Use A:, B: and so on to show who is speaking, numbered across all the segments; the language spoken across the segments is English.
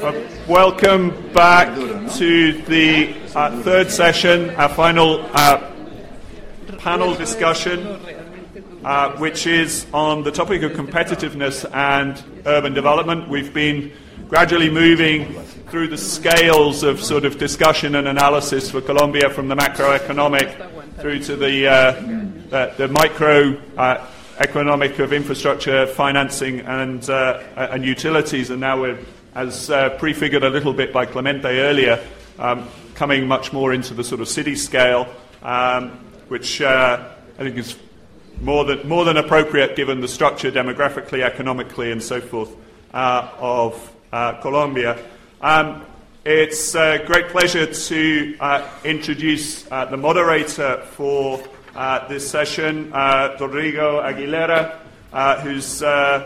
A: Welcome back to the third session, our final panel discussion, which is on the topic of competitiveness and urban development. We've been gradually moving through the scales of sort of discussion and analysis for Colombia, from the macroeconomic through to the micro economic of infrastructure, financing, and utilities, and now we're, as prefigured a little bit by Clemente earlier, coming much more into the sort of city scale, which I think is more than appropriate given the structure demographically, economically, and so forth of Colombia. It's a great pleasure to introduce the moderator for this session, Rodrigo Aguilera, who's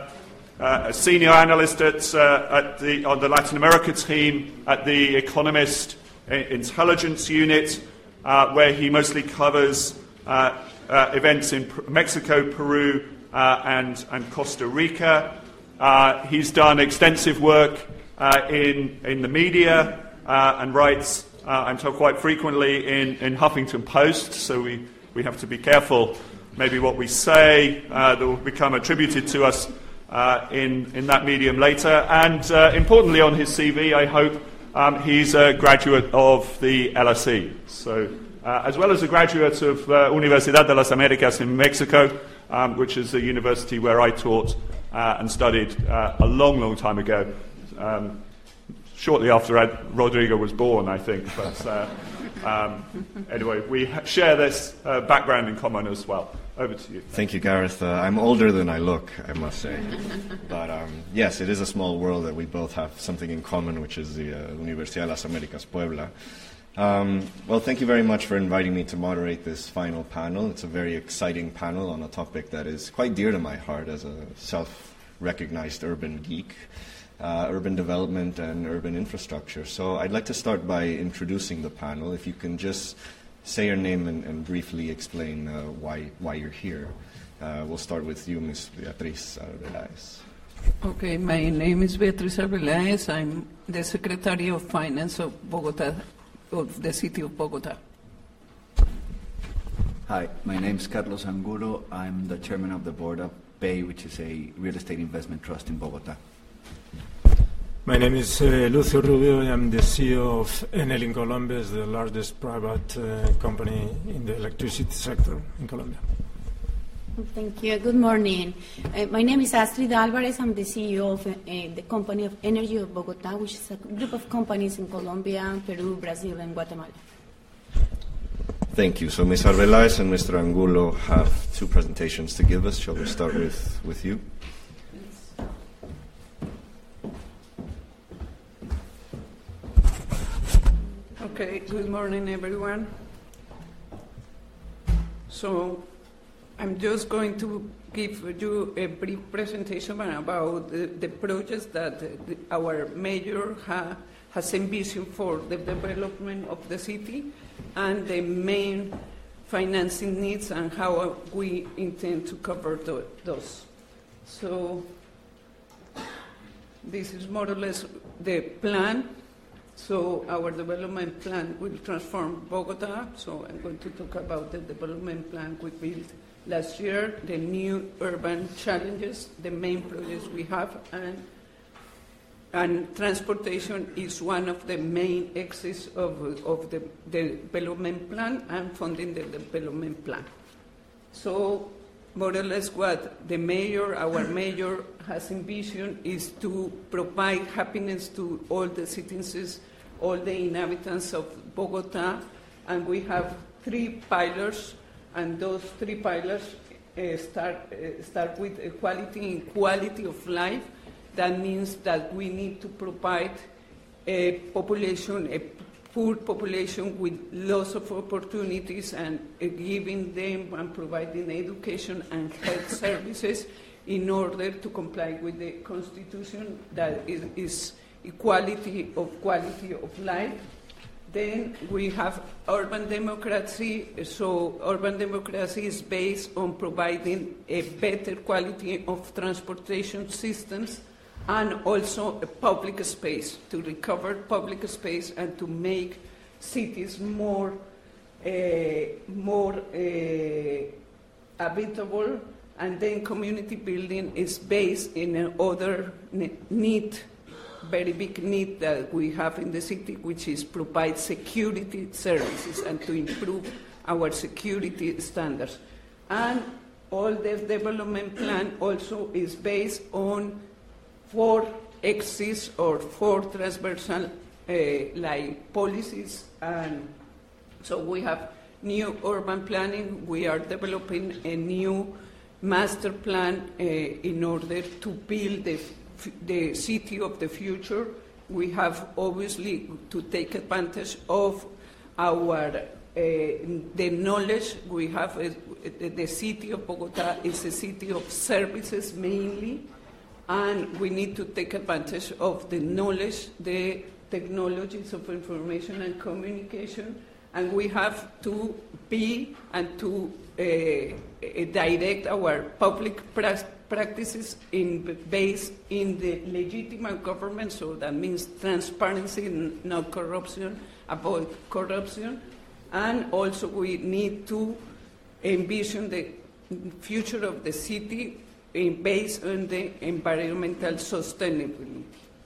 A: a senior analyst on the Latin America team at the Economist Intelligence Unit, where he mostly covers events in Mexico, Peru, and Costa Rica. He's done extensive work in the media and writes, I'm told, quite frequently in Huffington Post, so we have to be careful maybe what we say that will become attributed to us in that medium later. And importantly on his CV, I hope, he's a graduate of the LSE. So as well as a graduate of Universidad de las Americas in Mexico, which is a university where I taught and studied a long, long time ago, shortly after Rodrigo was born, I think. But anyway, we share this background in common as well. Over to you.
B: Thank you, Gareth. I'm older than I look, I must say. But yes, it is a small world that we both have something in common, which is the Universidad de las Americas, Puebla. Well, thank you very much for inviting me to moderate this final panel. It's a very exciting panel on a topic that is quite dear to my heart as a self-recognized urban geek, urban development and urban infrastructure. So I'd like to start by introducing the panel. If you can just say your name and briefly explain why you're here. We'll start with you, Ms. Beatriz Arbeláez.
C: Okay, my name is Beatriz Arbeláez. I'm the Secretary of Finance of Bogota, of the city of Bogota.
D: Hi, my name is Carlos Angulo. I'm the chairman of the board of BEI, which is a real estate investment trust in Bogota.
E: My name is Lucio Rubio. I'm the CEO of Enel in Colombia, the largest private company in the electricity sector in Colombia.
F: Thank you. Good morning. My name is Astrid Alvarez. I'm the CEO of the company of Energy of Bogota, which is a group of companies in Colombia, Peru, Brazil, and Guatemala.
B: Thank you. So Ms. Arbeláez and Mr. Angulo have two presentations to give us. Shall we start with you?
C: Okay, good morning, everyone. So I'm just going to give you a brief presentation about the projects that our mayor has envisioned for the development of the city and the main financing needs and how we intend to cover those. So this is more or less the plan. So our development plan will transform Bogota. So I'm going to talk about the development plan we built last year, the new urban challenges, the main projects we have, and transportation is one of the main axes of the development plan and funding the development plan. So more or less what our mayor has envisioned is to provide happiness to all the citizens, all the inhabitants of Bogota, and we have 3 pillars, and those 3 pillars start with quality of life. That means that we need to provide a poor population with lots of opportunities and giving them and providing education and health services in order to comply with the Constitution that is equality of quality of life. Then we have urban democracy. So urban democracy is based on providing a better quality of transportation systems and also a public space, to recover public space and to make cities more habitable. And then community building is based in another need, very big need that we have in the city, which is provide security services and to improve our security standards. And all the development plan also is based on 4 axes or 4 transversal like policies. And so we have new urban planning. We are developing a new master plan in order to build the city of the future. We have obviously to take advantage of our the knowledge we have. The city of Bogota is a city of services mainly, and we need to take advantage of the knowledge, the technologies of information and communication, and we have to be and to direct our public practices based in the legitimate government, so that means transparency, not corruption, avoid corruption, and also we need to envision the future of the city based on the environmental sustainability.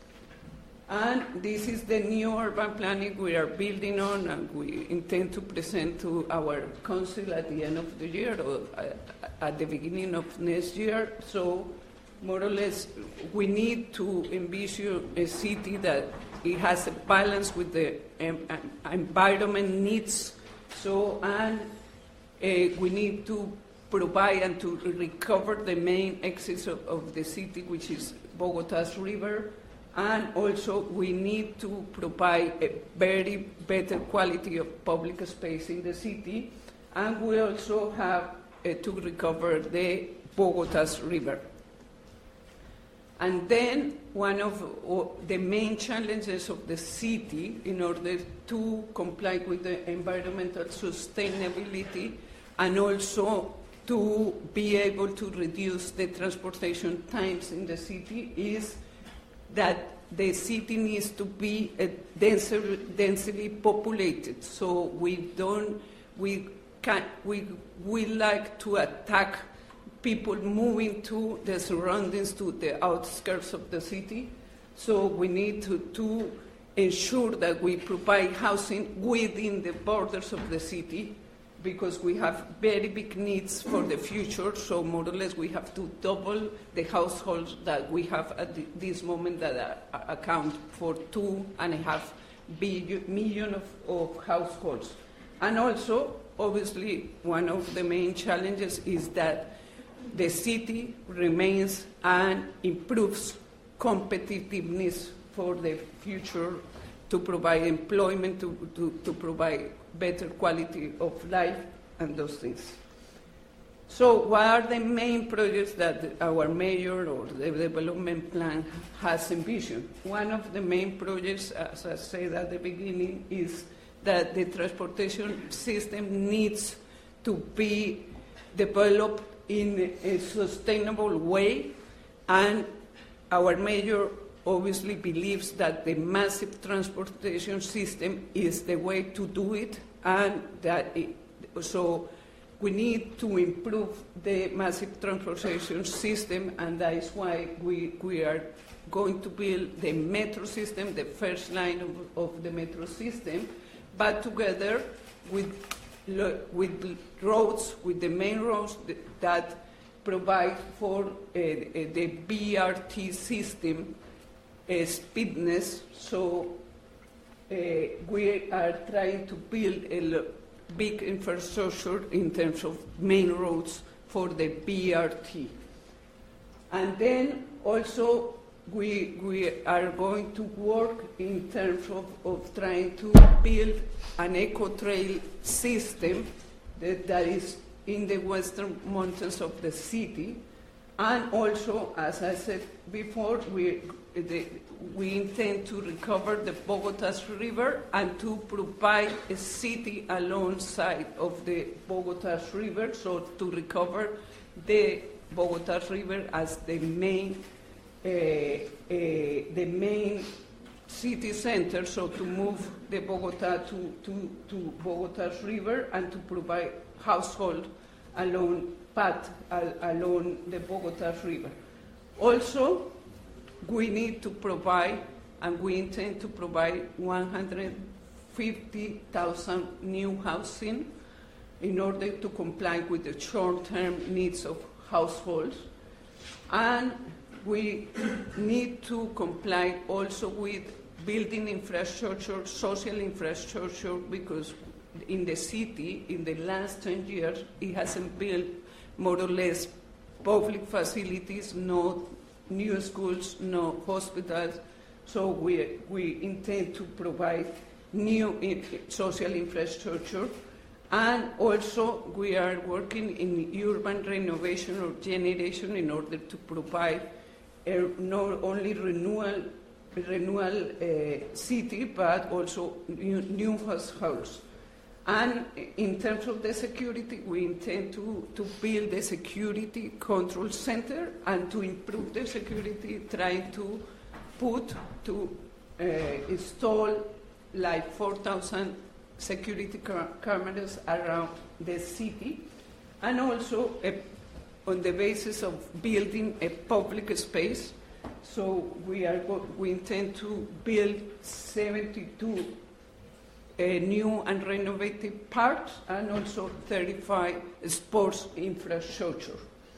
C: And this is the new urban planning we are building on, and we intend to present to our council at the end of the year or at the beginning of next year. So more or less, we need to envision a city that it has a balance with the environment needs. So, and we need to provide and to recover the main axis of the city, which is Bogota's river. And also we need to provide a very better quality of public space in the city. And we also have to recover the Bogota's river. And then one of the main challenges of the city in order to comply with the environmental sustainability and also to be able to reduce the transportation times in the city is that the city needs to be densely populated. So we like to attack people moving to the surroundings, to the outskirts of the city. So we need to ensure that we provide housing within the borders of the city, because we have very big needs for the future. So more or less we have to double the households that we have at this moment that account for 2.5 million of households. And also, obviously, one of the main challenges is that the city remains and improves competitiveness for the future, to provide employment, to provide better quality of life and those things. So what are the main projects that our mayor or the development plan has envisioned? One of the main projects, as I said at the beginning, is that the transportation system needs to be developed in a sustainable way, and our mayor obviously believes that the massive transportation system is the way to do it, and that so we need to improve the massive transportation system, and that is why we are going to build the metro system, the first line of the metro system, but together with roads, with the main roads that provide for the BRT system speedness. So we are trying to build a big infrastructure in terms of main roads for the BRT. And then also we are going to work in terms of trying to build an eco-trail system that is in the western mountains of the city. And also, as I said before, we intend to recover the Bogota's river and to provide a city alongside of the Bogota's river, so to recover the Bogota's river as the main the main city center, so to move the Bogota to Bogota's river and to provide household along the Bogota's river. Also, we need to provide, and we intend to provide 150,000 new housing in order to comply with the short-term needs of households. And we need to comply also with building infrastructure, social infrastructure, because in the city, in the last 10 years, it hasn't built more or less public facilities, no new schools, no hospitals. So we intend to provide new social infrastructure. And also we are working in urban renovation or generation in order to provide not only renewal city, but also new households. And in terms of the security, we intend to build a security control center and to improve the security, trying to install like 4,000 security cameras around the city, and also on the basis of building a public space. So we intend to build 72 new and renovated parks and also 35 sports infrastructure.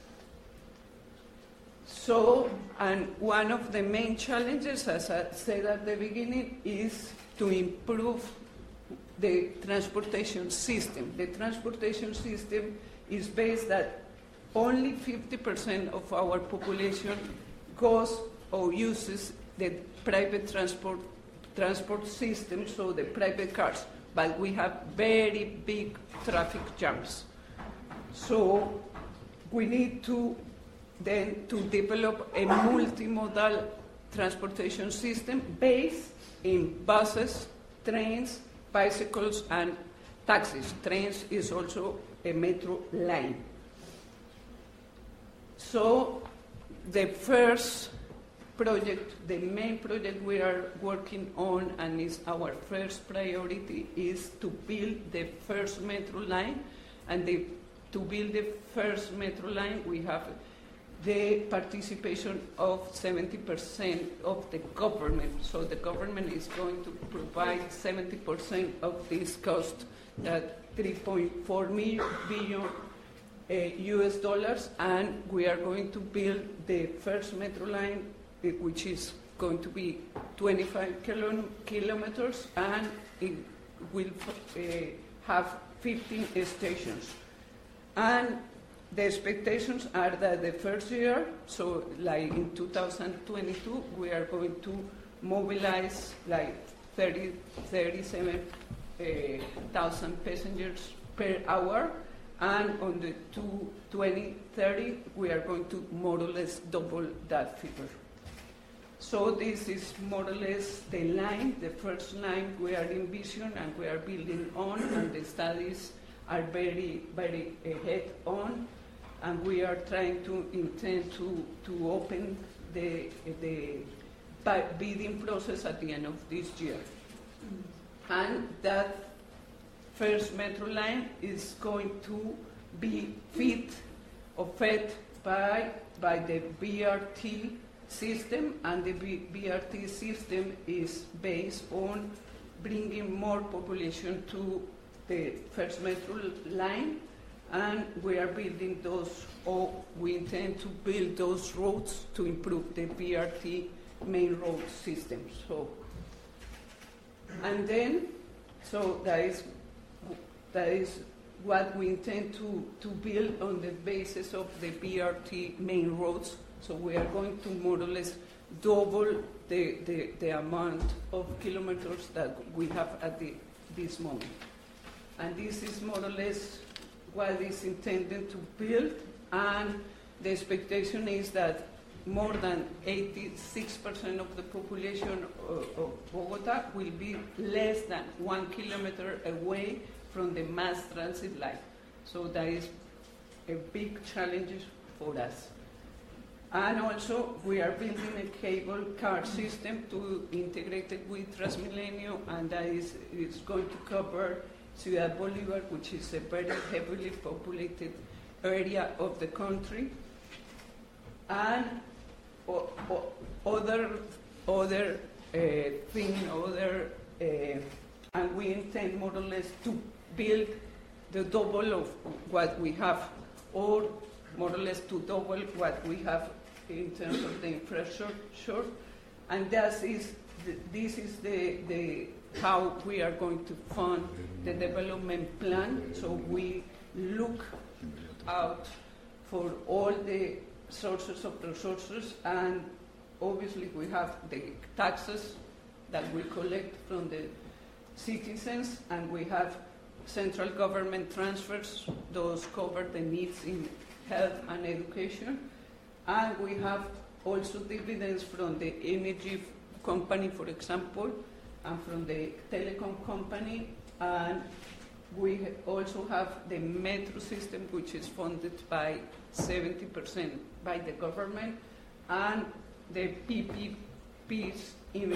C: So, and one of the main challenges, as I said at the beginning, is to improve the transportation system. The transportation system is based that only 50% of our population goes or uses the private transport system, so the private cars, but we have very big traffic jams. So we need to then to develop a multimodal transportation system based in buses, trains, bicycles, and taxis. Trains is also a metro line. So the first project, the main project we are working on, and is our first priority, is to build the first metro line. And to build the first metro line, we have the participation of 70% of the government. So the government is going to provide 70% of this cost, that $3.4 billion US dollars, and we are going to build the first metro line, which is going to be 25 kilometers, and it will have 15 stations. And the expectations are that the first year, so like in 2022, we are going to mobilize like 37,000 passengers per hour, and on the 2030, we are going to more or less double that figure. So this is more or less the line, the first line we are envisioning and we are building on, and the studies are very, very ahead on, and we are trying to intend to open the bidding process at the end of this year. And that first metro line is going to be fed by the BRT system, and the BRT system is based on bringing more population to the first metro line, and we are building those, or we intend to build those roads to improve the BRT main road system. So, and then, so that is what we intend to build on the basis of the BRT main roads. So we are going to more or less double the amount of kilometers that we have at this moment. And this is more or less what is intended to build, and the expectation is that more than 86% of the population of Bogota will be less than 1 kilometer away from the mass transit line. So that is a big challenge for us. And also, we are building a cable car system to integrate it with Transmilenio, and that is going to cover Ciudad Bolivar, which is a very heavily populated area of the country. And and we intend more or less to build the double of what we have, or more or less to double what we have in terms of the infrastructure. And this is the how we are going to fund the development plan. So we look out for all the sources of resources, and obviously we have the taxes that we collect from the citizens, and we have central government transfers. Those cover the needs in health and education. And we have also dividends from the energy company, for example, and from the telecom company. And we also have the metro system, which is funded by 70% by the government, and the PPPs,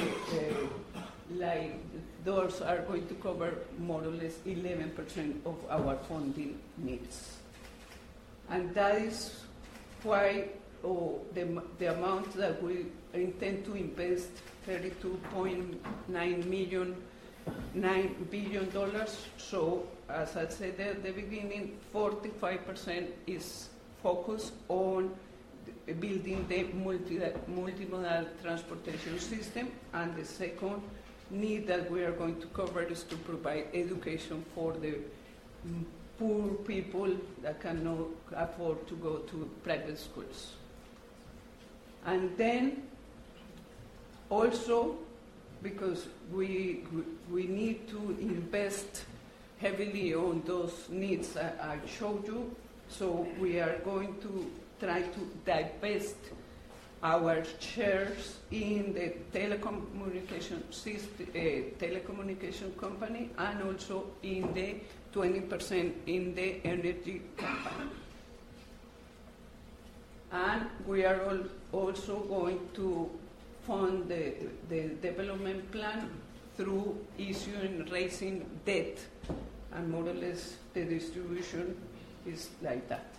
C: like those are going to cover more or less 11% of our funding needs. And that is why the amount that we intend to invest, $32.9 billion. So, as I said at the beginning, 45% is focused on building the multimodal transportation system, and the second need that we are going to cover is to provide education for the poor people that cannot afford to go to private schools. And then also, because we need to invest heavily on those needs I showed you, so we are going to try to divest our shares in the telecommunication company, and also in the 20% in the energy company. And we are also going to fund the development plan through raising debt, and more or less the distribution is like that.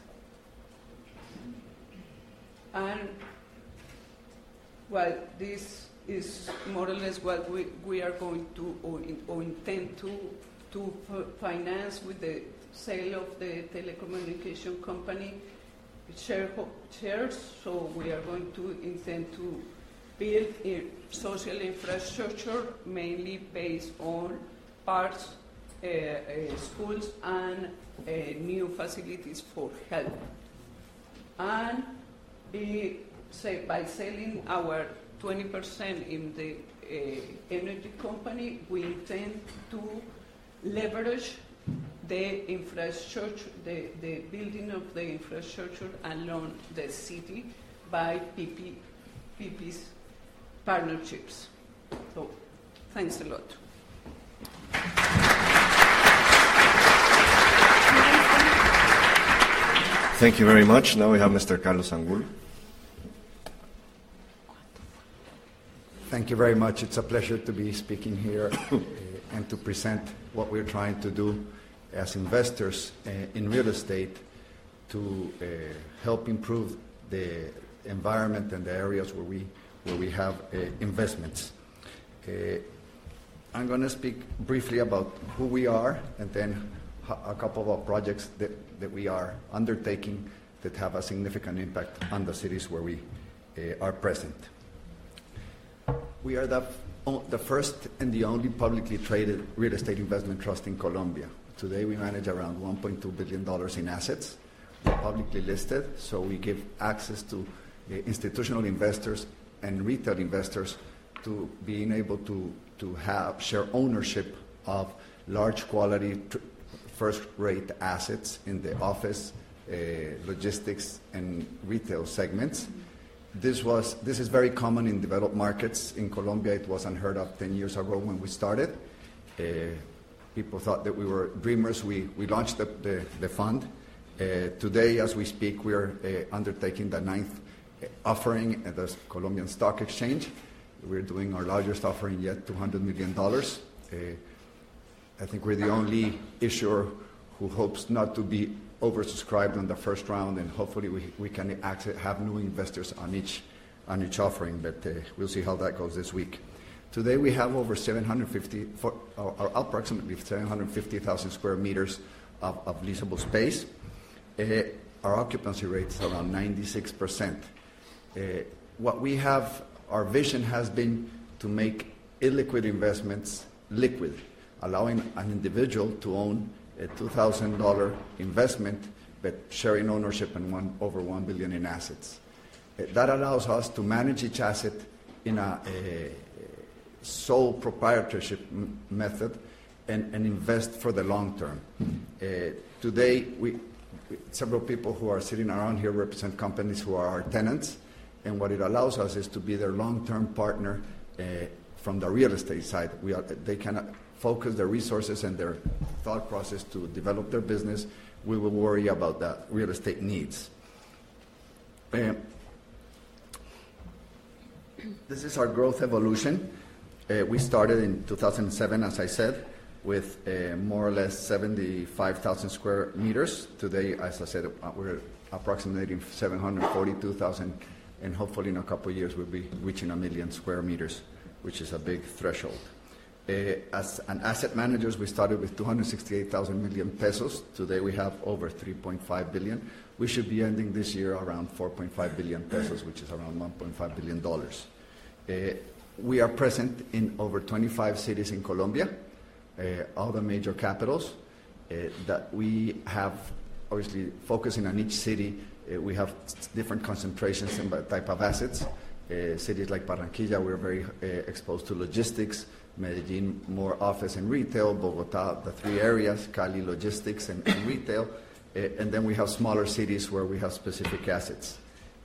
C: And well, this is more or less what we are going to or intend to finance with the sale of the telecommunication company shares. So we are going to intend to build a social infrastructure mainly based on parks, schools, and new facilities for health. And by selling our 20% in the energy company, we intend to leverage the infrastructure, the building of the infrastructure along the city by PPPs partnerships. So, thanks a lot.
B: Thank you very much. Now we have Mr. Carlos Angulo.
G: Thank you very much. It's a pleasure to be speaking here and to present what we're trying to do as investors in real estate to help improve the environment and the areas where we have investments. I'm going to speak briefly about who we are, and then a couple of projects that we are undertaking that have a significant impact on the cities where we are present. We are the first and the only publicly traded real estate investment trust in Colombia. Today we manage around $1.2 billion in assets. We're publicly listed, so we give access to institutional investors and retail investors to being able to have share ownership of large quality first-rate assets in the office, logistics, and retail segments. This is very common in developed markets. In Colombia, it was unheard of 10 years ago when we started. People thought that we were dreamers. We launched the fund. Today, as we speak, we are undertaking the 9th offering at the Colombian Stock Exchange. We're doing our largest offering yet, $200 million. I think we're the only issuer who hopes not to be oversubscribed on the first round, and hopefully we can actually have new investors on each offering, but we'll see how that goes this week. Today we have over approximately 750,000 square meters of leasable space. Our occupancy rate is around 96%. Our vision has been to make illiquid investments liquid, allowing an individual to own a $2,000 investment, but sharing ownership in over $1 billion in assets. That allows us to manage each asset in a sole proprietorship method and invest for the long term. Today, several people who are sitting around here represent companies who are our tenants, and what it allows us is to be their long-term partner from the real estate side. They can focus their resources and their thought process to develop their business. We will worry about the real estate needs. This is our growth evolution. We started in 2007, as I said, with more or less 75,000 square meters. Today, as I said, we're approximating 742,000, and hopefully in a couple of years we'll be reaching 1 million square meters, which is a big threshold. As an asset managers, we started with 268,000 million pesos. Today we have over 3.5 billion. We should be ending this year around 4.5 billion pesos, which is around $1.5 billion. We are present in over 25 cities in Colombia, all the major capitals. That we have, obviously, focusing on each city, we have different concentrations in type of assets. Cities like Barranquilla, we're very exposed to logistics. Medellin, more office and retail. Bogota, the three areas, Cali, logistics and retail. And then we have smaller cities where we have specific assets.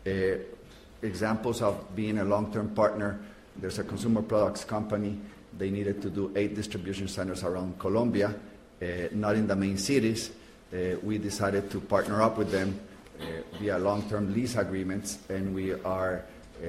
G: Examples of being a long-term partner, there's a consumer products company. They needed to do 8 distribution centers around Colombia, not in the main cities. We decided to partner up with them via long-term lease agreements, and we are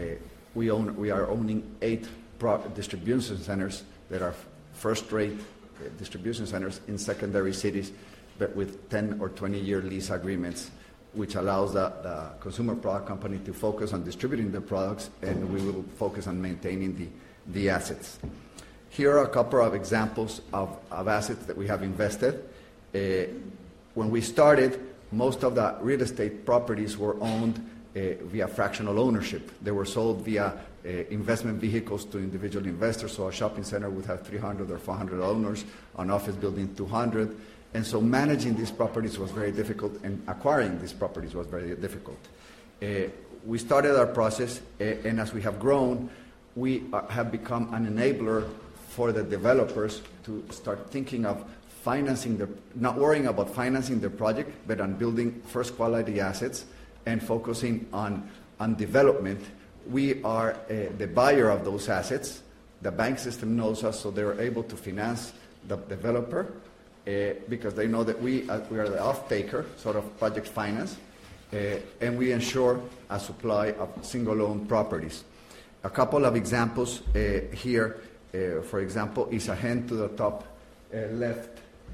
G: owning 8 distribution centers that are first-rate distribution centers in secondary cities, but with 10 or 20-year lease agreements, which allows the consumer product company to focus on distributing their products, and we will focus on maintaining the assets. Here are a couple of examples of assets that we have invested. When we started, most of the real estate properties were owned via fractional ownership. They were sold via investment vehicles to individual investors. So a shopping center would have 300 or 400 owners, an office building 200. And so managing these properties was very difficult, and acquiring these properties was very difficult. We started our process, and as we have grown, we have become an enabler for the developers to start thinking of financing not worrying about financing their project, but on building first quality assets and focusing on development. We are the buyer of those assets. The bank system knows us, so they're able to finance the developer because they know that we are the off-taker, sort of project finance, and we ensure a supply of single-owned properties. A couple of examples here. For example, Isagen to the top left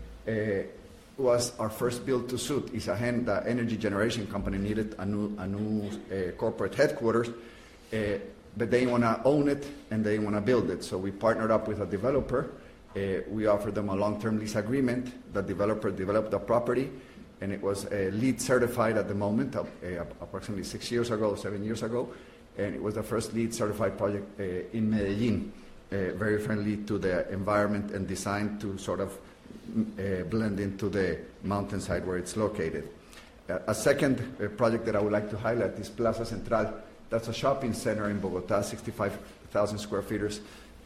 G: was our first build to suit. Isagen, the energy generation company, needed a new corporate headquarters, but they want to own it and they want to build it. So we partnered up with a developer. We offered them a long-term lease agreement. The developer developed the property, and it was LEED certified at the moment, approximately 7 years ago, and it was the first LEED certified project in Medellin. Very friendly to the environment and designed to sort of blend into the mountainside where it's located. A second project that I would like to highlight is Plaza Central. That's a shopping center in Bogota, 65,000 square meters.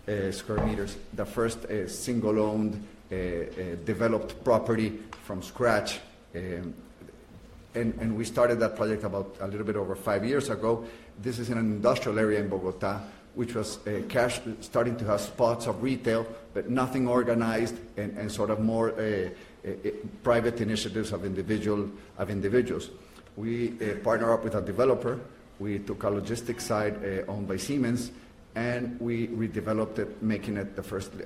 G: The first single-owned developed property from scratch. And we started that project about a little bit over 5 years ago. This is in an industrial area in Bogota, which was starting to have spots of retail, but nothing organized, and sort of more private initiatives of individuals. We partner up with a developer we took a logistics side owned by Siemens, and we redeveloped it, making it the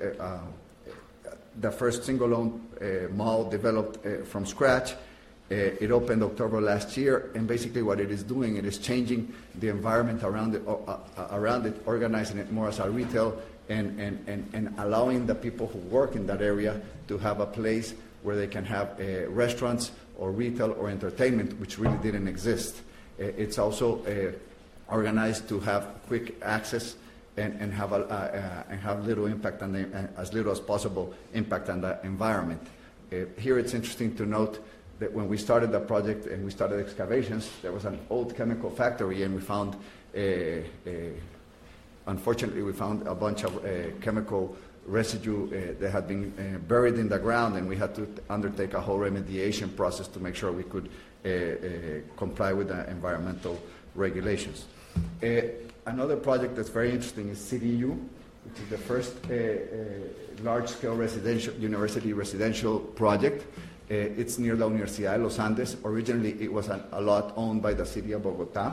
G: first single-owned mall developed from scratch. It opened October last year, and basically what it is doing, it is changing the environment around it, organizing it more as a retail, and allowing the people who work in that area to have a place where they can have restaurants or retail or entertainment, which really didn't exist. It's also organized to have quick access and have little impact on as little as possible impact on the environment. Here it's interesting to note that when we started the project and we started excavations, there was an old chemical factory, and we found, unfortunately, we found a bunch of chemical residue that had been buried in the ground, and we had to undertake a whole remediation process to make sure we could comply with the environmental regulations. Another project that's very interesting is CityU, which is the first large-scale university residential project. It's near La Universidad de los Andes. Originally, it was a lot owned by the city of Bogotá,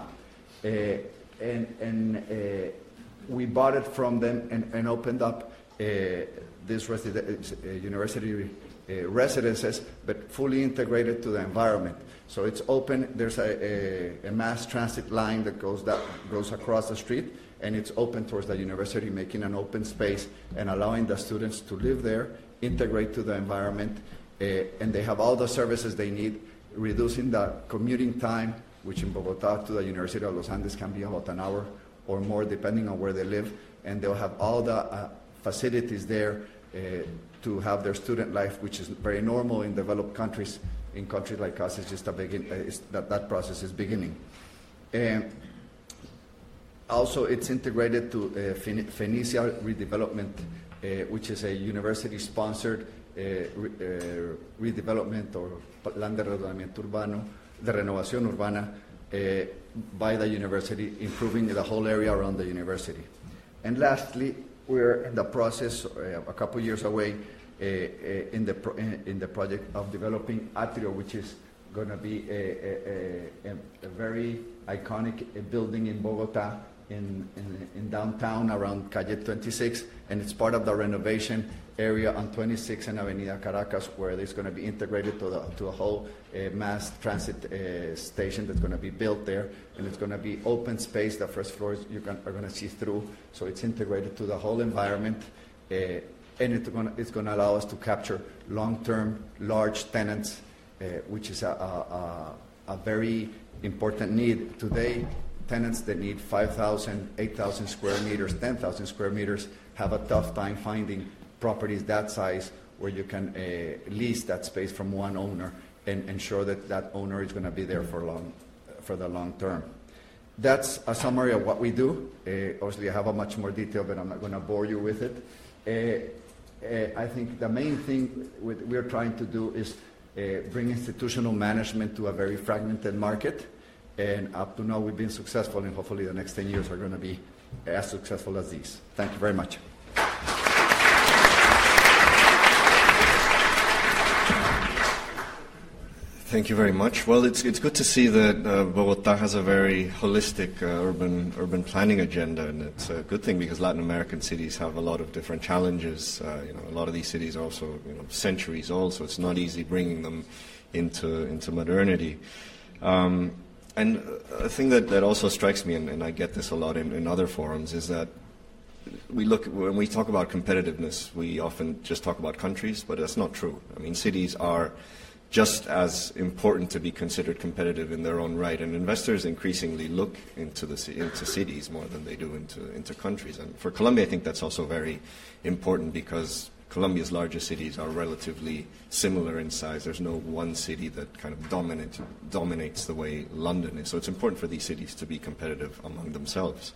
G: and we bought it from them and opened up this university residences, but fully integrated to the environment. So it's open. There's a mass transit line that goes across the street, and it's open towards the university, making an open space and allowing the students to live there, integrate to the environment, and they have all the services they need, reducing the commuting time, which in Bogotá to the University of Los Andes can be about an hour or more, depending on where they live, and they'll have all the facilities there to have their student life, which is very normal in developed countries. In countries like us, it's just that process is beginning. Also, it's integrated to Fenicia Redevelopment, which is a university-sponsored redevelopment or plan de renovación urbana by the university, improving the whole area around the university. And lastly, we're in the process, a couple years away, in the project of developing Atrio, which is going to be a very iconic building in Bogotá, in downtown around Calle 26, and it's part of the renovation area on 26 and Avenida Caracas, where it's going to be integrated to a whole mass transit station that's going to be built there, and it's going to be open space. The first floors are going to see through, so it's integrated to the whole environment, and it's going to allow us to capture long-term, large tenants, which is a very important need today. Tenants that need 5,000, 8,000 square meters, 10,000 square meters have a tough time finding properties that size where you can lease that space from one owner and ensure that that owner is going to be there for the long term. That's a summary of what we do. Obviously, I have a much more detail, but I'm not going to bore you with it. I think the main thing we're trying to do is bring institutional management to a very fragmented market. And up to now, we've been successful, and hopefully the next 10 years are going to be as successful as these. Thank you very much.
B: Thank you very much. Well, it's good to see that Bogotá has a very holistic urban planning agenda, and it's a good thing because Latin American cities have a lot of different challenges. A lot of these cities are also centuries old, so it's not easy bringing them into modernity. And a thing that also strikes me, and I get this a lot in other forums, is that when we talk about competitiveness, we often just talk about countries, but that's not true. I mean, cities are just as important to be considered competitive in their own right, and investors increasingly look into cities more than they do into countries. And for Colombia, I think that's also very important because Colombia's largest cities are relatively similar in size. There's no one city that kind of dominates the way London is. So it's important for these cities to be competitive among themselves.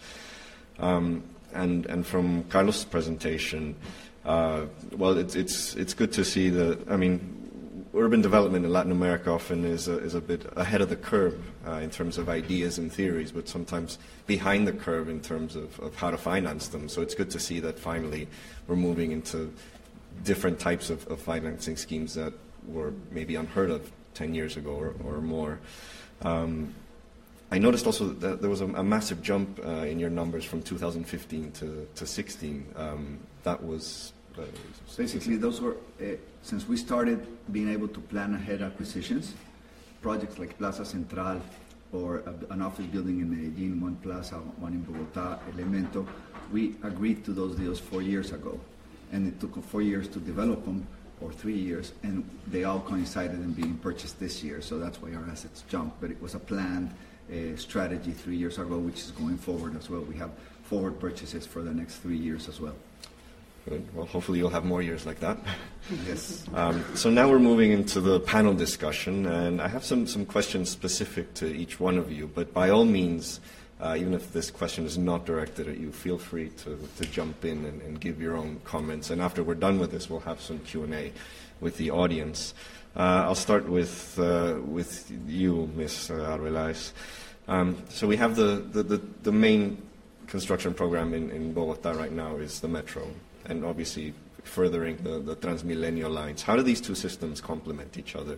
B: And from Carlos' presentation, well, it's good to see urban development in Latin America often is a bit ahead of the curve in terms of ideas and theories, but sometimes behind the curve in terms of how to finance them. So it's good to see that finally we're moving into different types of financing schemes that were maybe unheard of 10 years ago or more. I noticed also that there was a massive jump in your numbers from 2015 to 16. That was...
D: Basically, those were, since we started being able to plan ahead acquisitions, projects like Plaza Central or an office building in Medellin, one Plaza, one in Bogotá, Elemento, we agreed to those deals 4 years ago. And it took 4 years to develop them, or 3 years, and they all coincided in being purchased this year. So that's why our assets jumped. But it was a planned strategy 3 years ago, which is going forward as well. We have forward purchases for the next 3 years as well.
B: Good. Well, hopefully you'll have more years like that.
D: Yes.
B: So now we're moving into the panel discussion, and I have some questions specific to each one of you, but by all means, even if this question is not directed at you, feel free to jump in and give your own comments. And after we're done with this, we'll have some Q&A with the audience. I'll start with you, Ms. Arbeláez. So we have the main construction program in Bogotá right now is the metro, and obviously furthering the Transmilenio lines. How do these two systems complement each other?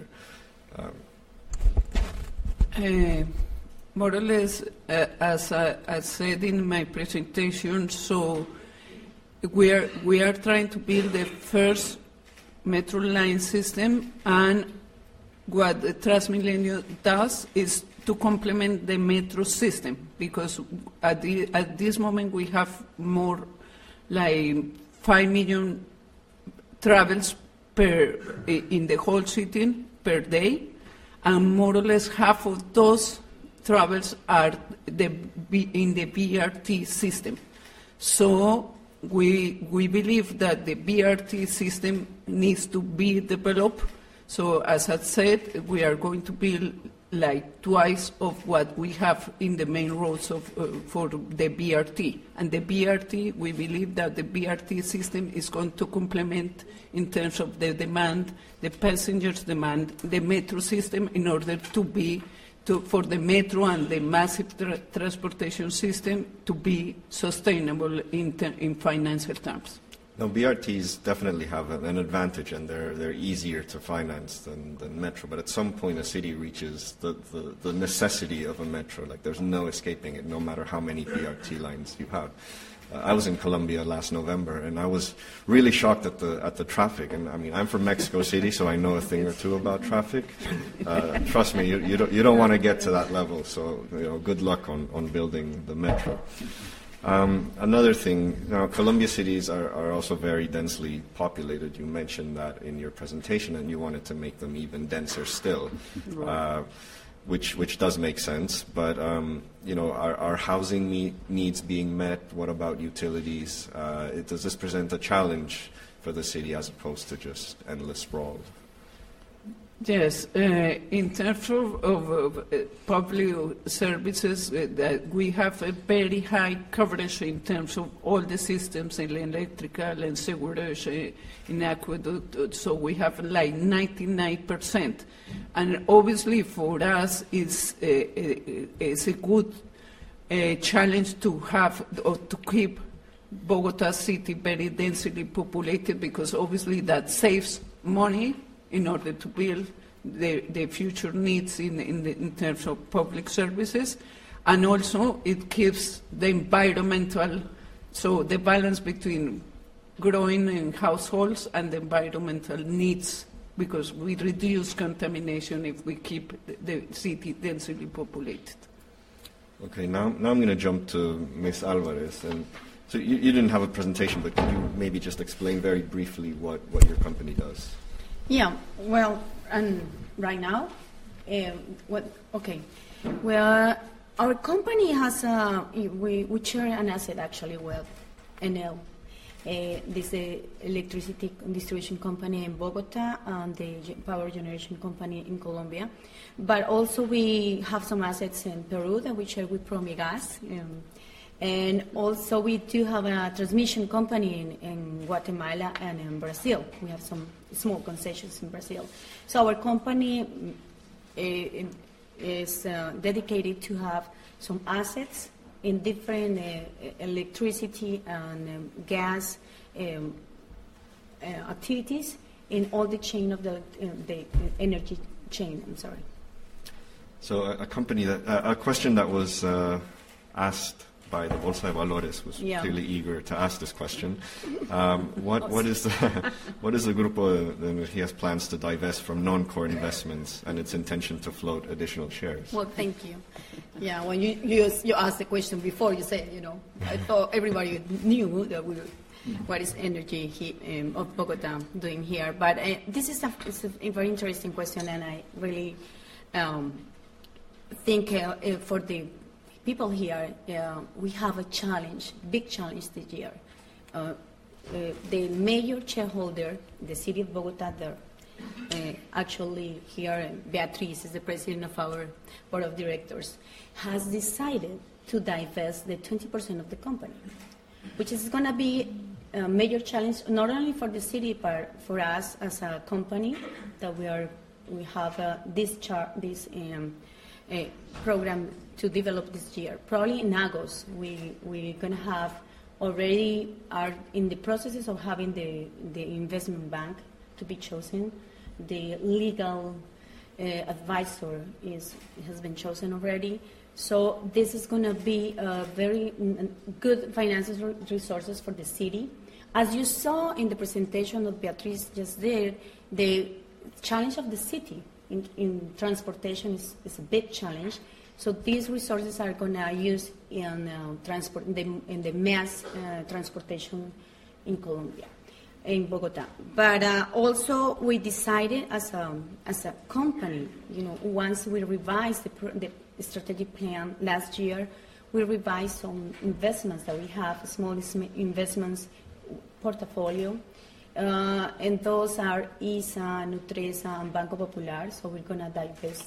C: More or less, as I said in my presentation, so we are trying to build the first metro line system, and what the Transmilenio does is to complement the metro system, because at this moment we have more like 5 million travels in the whole city per day, and more or less half of those travels are in the BRT system. So we believe that the BRT system needs to be developed. So as I said, we are going to build like twice of what we have in the main roads for the BRT. And the BRT, we believe that the BRT system is going to complement in terms of the demand, the passengers demand, the metro system in order for the metro and the massive transportation system to be sustainable in financial terms.
B: Now, BRTs definitely have an advantage, and they're easier to finance than metro. But at some point, a city reaches the necessity of a metro. Like, there's no escaping it, no matter how many BRT lines you have. I was in Colombia last November, and I was really shocked at the traffic. And I mean, I'm from Mexico City, so I know a thing or two about traffic. Trust me, you don't want to get to that level. So good luck on building the metro. Another thing, now Colombia cities are also very densely populated. You mentioned that in your presentation, and you wanted to make them even denser still, which does make sense. But are housing needs being met? What about utilities? Does this present a challenge for the city as opposed to just endless sprawl?
C: Yes, in terms of public services, that we have a very high coverage in terms of all the systems in electrical and sewage, in aqueduct, so we have like 99%. And obviously for us it's a good challenge to have or to keep Bogotá city very densely populated, because obviously that saves money in order to build the future needs in terms of public services. And also it keeps the environmental, so the balance between growing in households and the environmental needs, because we reduce contamination if we keep the city densely populated.
B: Okay, now I'm going to jump to Ms. Álvarez. And so you didn't have a presentation, but could you maybe just explain very briefly what your company does?
F: Yeah, well, and right now, well, our company has we share an asset actually with Enel. This is the electricity distribution company in Bogotá and the power generation company in Colombia. But also we have some assets in Peru that we share with Promigas. And also we do have a transmission company in Guatemala and in Brazil. We have some small concessions in Brazil. So our company is dedicated to have some assets in different electricity and gas activities in all the chain of the energy chain. I'm sorry.
B: So a company that a question that was asked by the Bolsa de Valores was clearly eager to ask this question. What is the Grupo de Energía's plans to divest from non-core investments and its intention to float additional shares?
F: Well, thank you. Yeah, when you asked the question before, you said, I thought everybody knew that what is energy of Bogota doing here. But this is it's a very interesting question, and I really think for the people here, we have a challenge, big challenge this year. The major shareholder, the city of Bogota, actually here, Beatriz is the president of our board of directors, has decided to divest the 20% of the company, which is going to be a major challenge not only for the city but for us as a company that we have this program to develop this year. Probably in August, we're going to have already are in the processes of having the investment bank to be chosen. The legal advisor has been chosen already. So this is going to be a very good financial resources for the city. As you saw in the presentation that Beatriz just did, the challenge of the city in transportation is a big challenge. So these resources are going to use in transport in the mass transportation in Colombia, in Bogota. But also we decided as a company, once we revised the strategic plan last year, we revised some investments that we have, small investments portfolio. And those are ISA, Nutresa, and Banco Popular. So we're going to divest.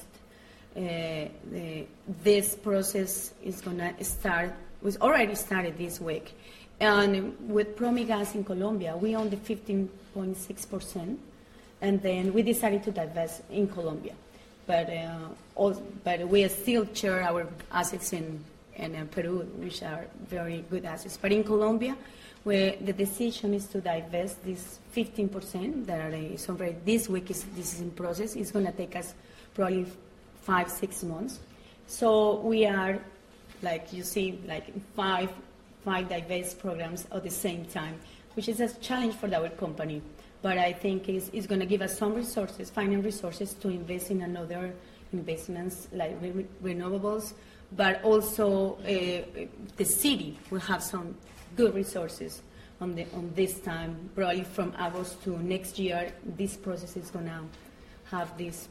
F: This process is going to start. We've already started this week. And with Promigas in Colombia, we own the 15.6%. And then we decided to divest in Colombia. But we still share our assets in Peru, which are very good assets. But in Colombia, where the decision is to divest this 15% that is already this week this is in process. It's going to take us probably 5-6 months. So we are, like you see, like five divest programs at the same time, which is a challenge for our company. But I think it's going to give us some resources, financial resources, to invest in another investments like renewables. But also the city will have some good resources on this time. Probably from August to next year, this process is going to have this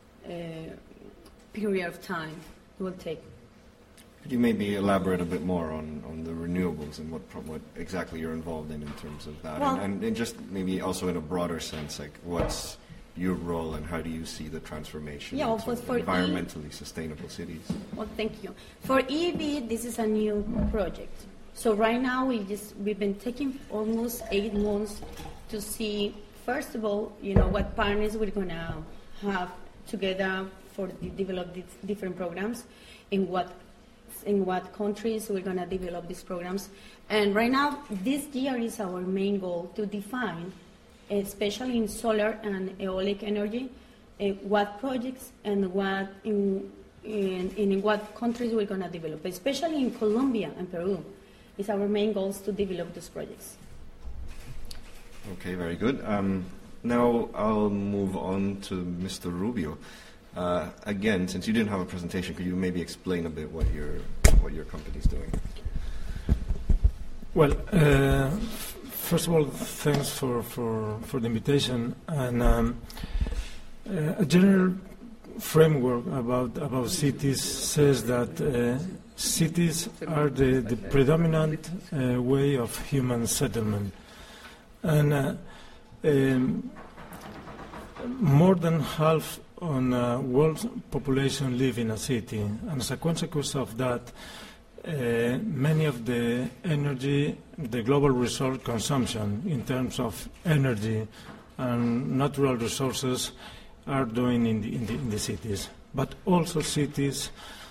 F: period of time it will take.
B: Could you maybe elaborate a bit more on the renewables and what exactly you're involved in terms of that? Well, and just maybe also in a broader sense, like what's your role and how do you see the transformation into environmentally sustainable cities?
F: Well, thank you. For EEB, this is a new project. So right now we've been taking almost 8 months to see, first of all, what partners we're going to have together for develop these different programs, in what countries we're going to develop these programs. And right now, this year is our main goal to define, especially in solar and aeolic energy, what projects and in what countries we're going to develop, especially in Colombia and Peru. It's our main goals to develop those projects.
B: Okay, very good. Now I'll move on to Mr. Rubio. Again, since you didn't have a presentation, could you maybe explain a bit what your company's doing?
E: Well, first of all, thanks for the invitation. And a general framework about cities says that cities are the predominant way of human settlement. And more than half on world population live in a city. And as a consequence of that, many of the energy, the global resource consumption in terms of energy and natural resources are doing in the cities. But also cities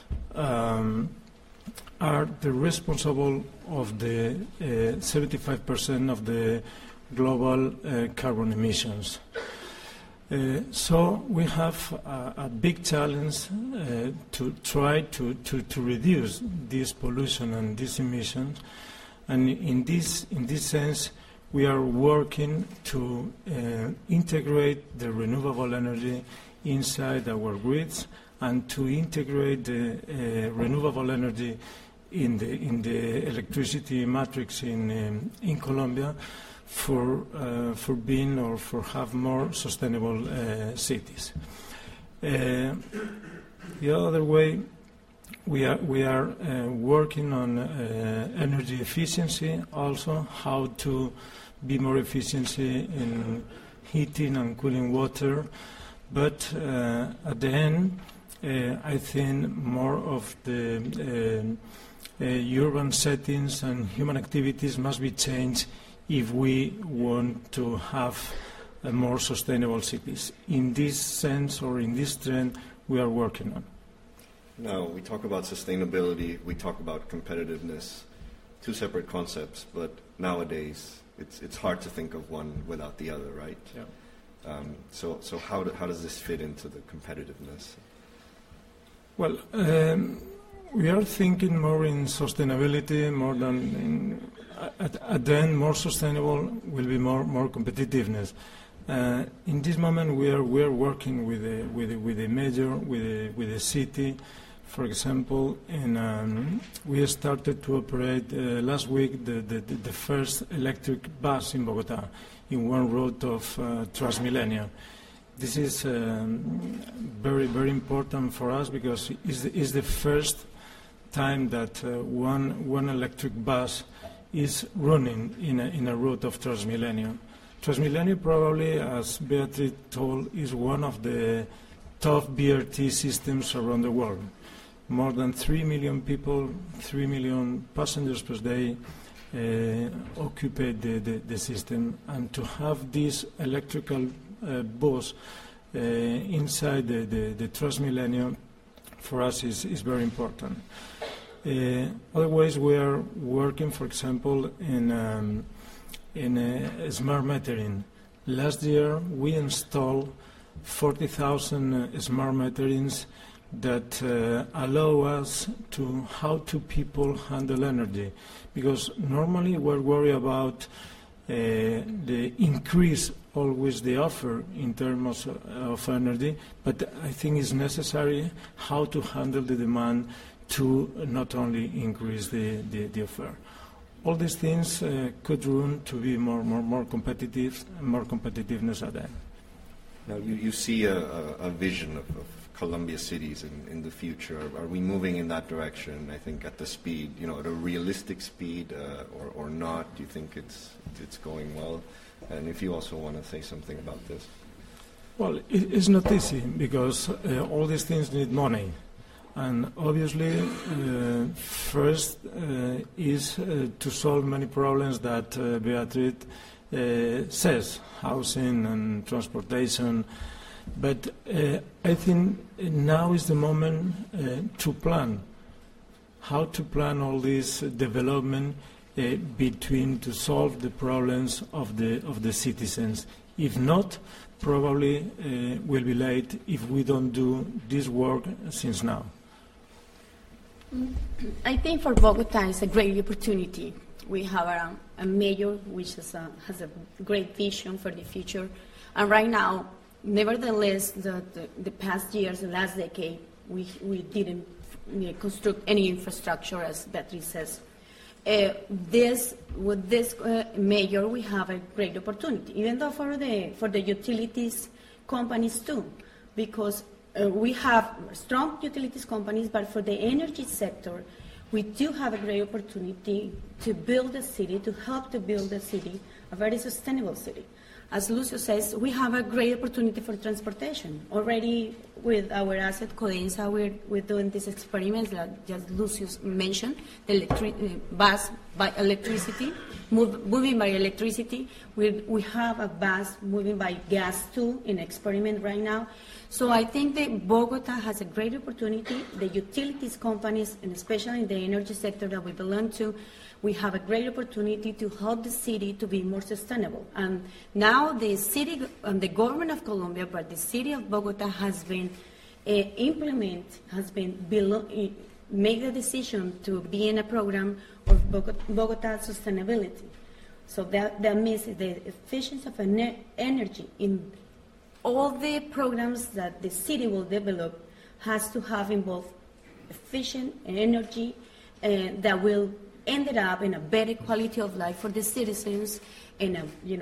E: are the responsible of the 75% of the global carbon emissions. So we have a big challenge to try to reduce this pollution and these emissions. And in this sense, we are working to integrate the renewable energy inside our grids and to integrate the renewable energy in the electricity matrix in Colombia for being or for have more sustainable cities. The other way, we are working on energy efficiency also, how to be more efficiency in heating and cooling water. But at the end, I think more of the urban settings and human activities must be changed if we want to have more sustainable cities. In this sense or in this trend, we are working on.
B: Now, we talk about sustainability, we talk about competitiveness, two separate concepts, but nowadays it's hard to think of one without the other, right?
E: Yeah.
B: So how does this fit into the competitiveness?
E: Well, we are thinking more in sustainability more than in, at the end, more sustainable will be more competitiveness. In this moment, we are working with a major, with a city. For example, we started to operate last week the first electric bus in Bogotá, in one route of Transmilenio. This is very, very important for us because it's the first time that one electric bus is running in a route of Transmilenio. Transmilenio probably, as Beatriz told, is one of the top BRT systems around the world. More than 3 million people, 3 million passengers per day occupy the system. And to have this electrical bus inside the Transmilenio, for us is very important. Otherwise, we are working, for example, in smart metering. Last year, we installed 40,000 smart meterings that allow us to how to people handle energy, because normally we're worried about the increase always the offer in terms of energy, but I think it's necessary how to handle the demand to not only increase the offer. All these things could run to be more competitive, more competitiveness at the end.
B: Now, you see a vision of Colombia cities in the future. Are we moving in that direction? I think at the speed, at a realistic speed, or not? Do you think it's going well? And if you also want to say something about this.
E: Well, it's not easy because all these things need money. And obviously, first is to solve many problems that Beatriz says, housing and transportation. But I think now is the moment to plan, how to plan all this development to solve the problems of the citizens. If not, probably will be late if we don't do this work since now.
F: I think for Bogotá it's a great opportunity. We have a mayor which has a great vision for the future, and right now, nevertheless, the past years, the last decade, we didn't construct any infrastructure, as Beatriz says. With this mayor, we have a great opportunity, even though for the utilities companies too, because we have strong utilities companies, but for the energy sector, we do have a great opportunity to build a city, to help to build a city, a very sustainable city. As Lucio says, we have a great opportunity for transportation. Already with our asset Codensa, we're doing these experiments that just Lucio mentioned, the bus by electricity, moving by electricity. We have a bus moving by gas too in experiment right now. So I think that Bogotá has a great opportunity. The utilities companies, and especially in the energy sector that we belong to, we have a great opportunity to help the city to be more sustainable. And Now the city, the government of Colombia, but the city of Bogota has been make the decision to be in a program of Bogota sustainability. So that means the efficiency of energy in all the programs that the city will develop has to have involved efficient energy that will end up in a better quality of life for the citizens and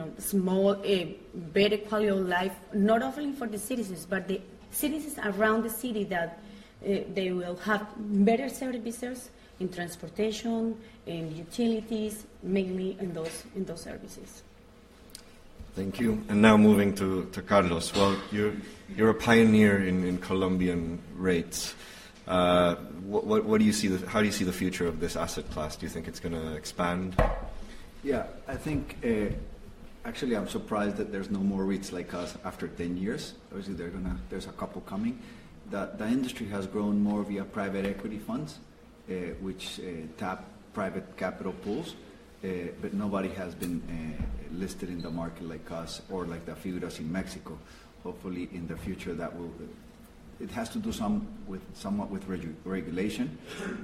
F: a better quality of life, not only for the citizens, but the citizens around the city, that they will have better services in transportation, in utilities, mainly in those services.
B: Thank you. And now moving to Carlos. Well, you're a pioneer in Colombian rates. What do you see? How do you see the future of this asset class? Do you think it's going to expand?
D: Yeah, I think actually I'm surprised that there's no more REITs like us after 10 years. Obviously, there's a couple coming. The industry has grown more via private equity funds, which tap private capital pools, but nobody has been listed in the market like us or like the figuras in Mexico. Hopefully, in the future, that will. It has to do somewhat with regulation.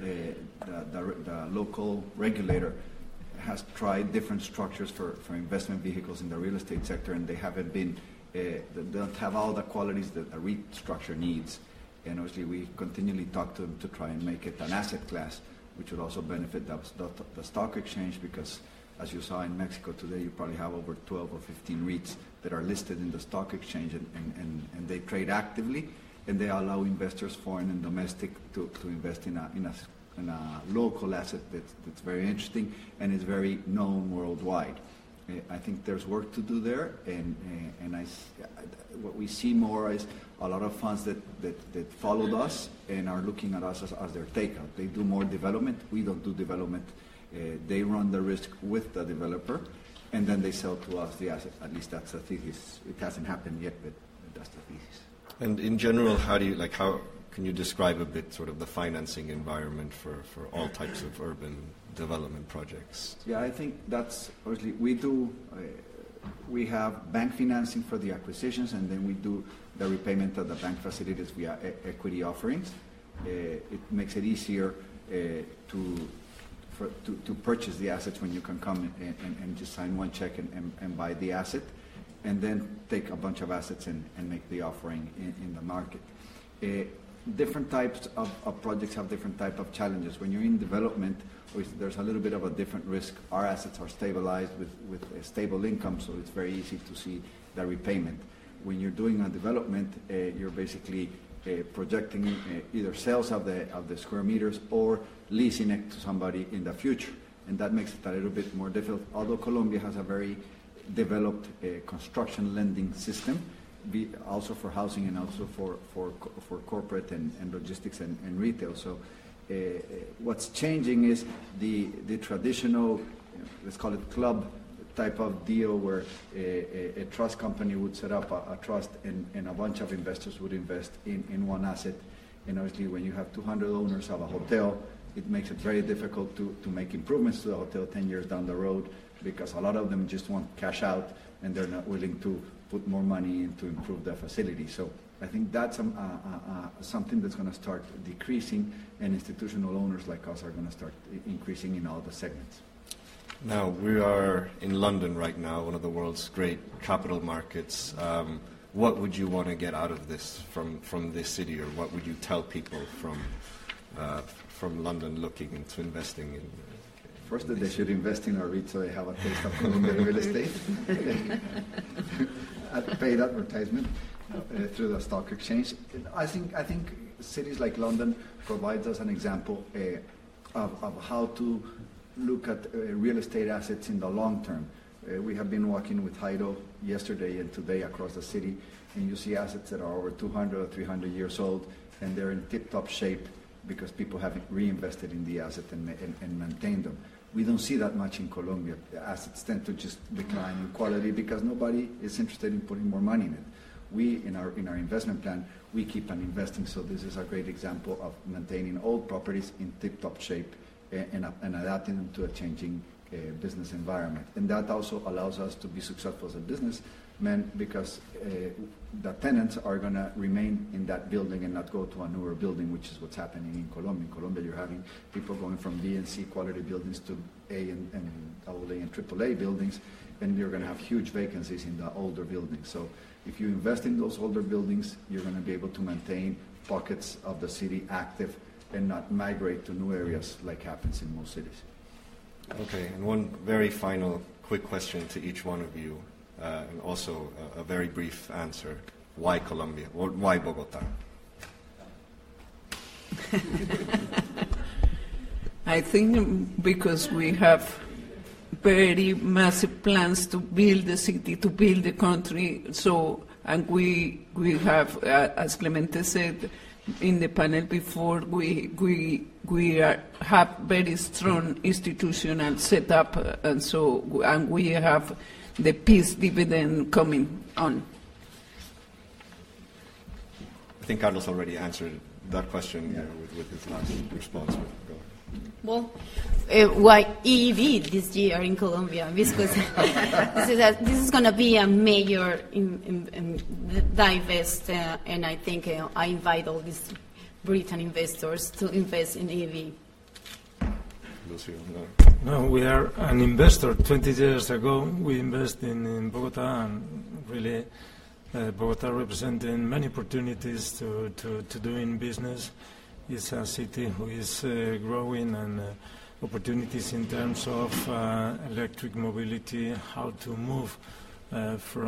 D: The local regulator has tried different structures for investment vehicles in the real estate sector, and they haven't been. They don't have all the qualities that a REIT structure needs. And obviously, we continually talk to them to try and make it an asset class, which would also benefit the stock exchange, because as you saw in Mexico today, you probably have over 12 or 15 REITs that are listed in the stock exchange, and they trade actively, and they allow investors, foreign and domestic, to invest in a local asset that's very interesting and is very known worldwide. I think there's work to do there, and what we see more is a lot of funds that followed us and are looking at us as their takeout. They do more development. We don't do development. They run the risk with the developer, and then they sell to us the asset. At least that's the thesis. It hasn't happened yet, but that's the thesis. And
B: in general, how can you describe a bit sort of the financing environment for all types of urban development projects?
D: Yeah, I think that's obviously we have bank financing for the acquisitions, and then we do the repayment of the bank facilities via equity offerings. It makes it easier to purchase the assets when you can come and just sign one check and buy the asset, and then take a bunch of assets and make the offering in the market. Different types of projects have different type of challenges. When you're in development, there's a little bit of a different risk. Our assets are stabilized with a stable income, so it's very easy to see the repayment. When you're doing a development, you're basically projecting either sales of the square meters or leasing it to somebody in the future, and that makes it a little bit more difficult. Although Colombia has a very developed construction lending system, also for housing and also for corporate and logistics and retail. So what's changing is the traditional, let's call it club type of deal, where a trust company would set up a trust and a bunch of investors would invest in one asset. And obviously when you have 200 owners of a hotel, it makes it very difficult to make improvements to the hotel 10 years down the road, because a lot of them just want cash out and they're not willing to put more money in to improve the facility. So I think that's something that's going to start decreasing, and institutional owners like us are going to start increasing in all the segments.
B: Now, we are in London right now, one of the world's great capital markets. What would you want to get out of this from this city, or what would you tell people from London looking into investing in?
D: First, that they should invest in our REIT so they have a taste of Colombian real estate. Paid advertisement through the stock exchange. I think cities like London provides us an example of how to look at real estate assets in the long term. We have been walking with Jairo yesterday and today across the city, and you see assets that are over 200 or 300 years old, and they're in tip-top shape because people have reinvested in the asset and maintained them. We don't see that much in Colombia. The assets tend to just decline in quality because nobody is interested in putting more money in it. We, in our investment plan, we keep on investing, so this is a great example of maintaining old properties in tip-top shape and adapting them to a changing business environment. And that also allows us to be successful as a businessman because the tenants are going to remain in that building and not go to a newer building, which is what's happening in Colombia. In Colombia, you're having people going from B and C quality buildings to A and AA and AAA buildings, and you're going to have huge vacancies in the older buildings. So if you invest in those older buildings, you're going to be able to maintain pockets of the city active and not migrate to new areas like happens in most cities.
B: Okay, and one very final quick question to each one of you, and also a very brief answer. Why Colombia? Why Bogota?
C: I think because we have very massive plans to build the city, to build the country. So, and we have, as Clemente said in the panel before, we have very strong institutional setup, and we have the peace dividend coming on.
B: I think Carlos already answered that question with his last response. Go.
F: Well, why EEV this year in Colombia? Because this is going to be a major divest, and I think I invite all these Britain investors to invest in EEV.
B: Lucio,
E: no, we are an investor. 20 years ago, we invested in Bogota, and really Bogota representing many opportunities to doing business. It's a city who is growing, and opportunities in terms of electric mobility, how to move for